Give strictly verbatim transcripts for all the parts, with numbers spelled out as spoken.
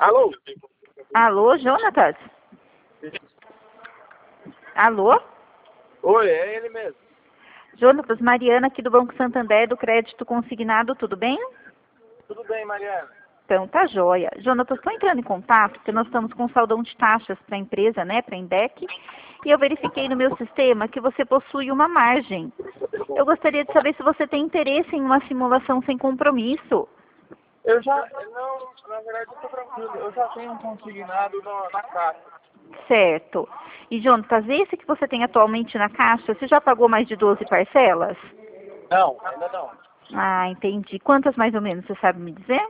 Alô? Alô, Jonatas? Alô? Oi, é ele mesmo. Jonatas, Mariana aqui do Banco Santander, do Crédito Consignado, tudo bem? Tudo bem, Mariana? Então, tá joia. Jonatas, estou entrando em contato porque nós estamos com saldão de taxas para a empresa, né, para a Indec, e eu verifiquei no meu sistema que você possui uma margem. Eu gostaria de saber se você tem interesse em uma simulação sem compromisso. Eu já, não, na verdade eu tô tranquilo. Eu já tenho um consignado no, na caixa. Certo. E, Jonatas, esse que você tem atualmente na caixa, você já pagou mais de doze parcelas? Não, ainda não. Ah, entendi. Quantas mais ou menos, você sabe me dizer?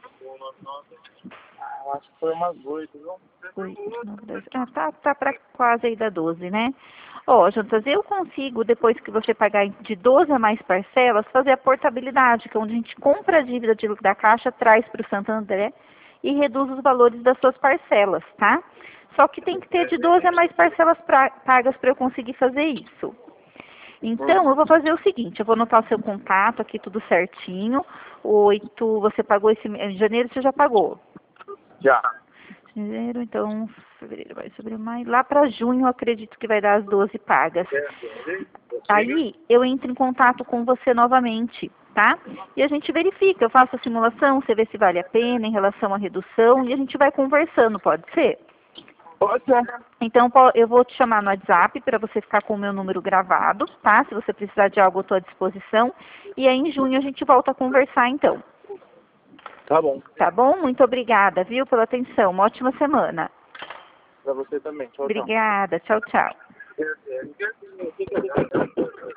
Ah, eu acho que foi umas oito, viu? oito, nove, dez. Ah, tá, tá para quase aí da doze, né? Ó, Jonatas, eu consigo, depois que você pagar de doze a mais parcelas, fazer a portabilidade, que é onde a gente compra a dívida de, da Caixa, traz para o Santander e reduz os valores das suas parcelas, tá? Só que tem que ter de doze a mais parcelas pra, pagas para eu conseguir fazer isso. Então, eu vou fazer o seguinte, eu vou anotar o seu contato aqui, tudo certinho. Oito, você pagou esse... Em janeiro você já pagou? Já. Janeiro, então, fevereiro, vai sobre maio. Lá para junho, eu acredito que vai dar as doze pagas. Aí, eu entro em contato com você novamente, tá? E a gente verifica, eu faço a simulação, você vê se vale a pena em relação à redução, e a gente vai conversando, pode ser? Pode ser. Então, po- eu vou te chamar no WhatsApp para você ficar com o meu número gravado, tá? Se você precisar de algo, eu estou à disposição. E aí, em junho, a gente volta a conversar, então. Tá bom. Tá bom? Muito obrigada, viu, pela atenção. Uma ótima semana. Pra você também. Tchau, tchau. Obrigada. Tchau, tchau.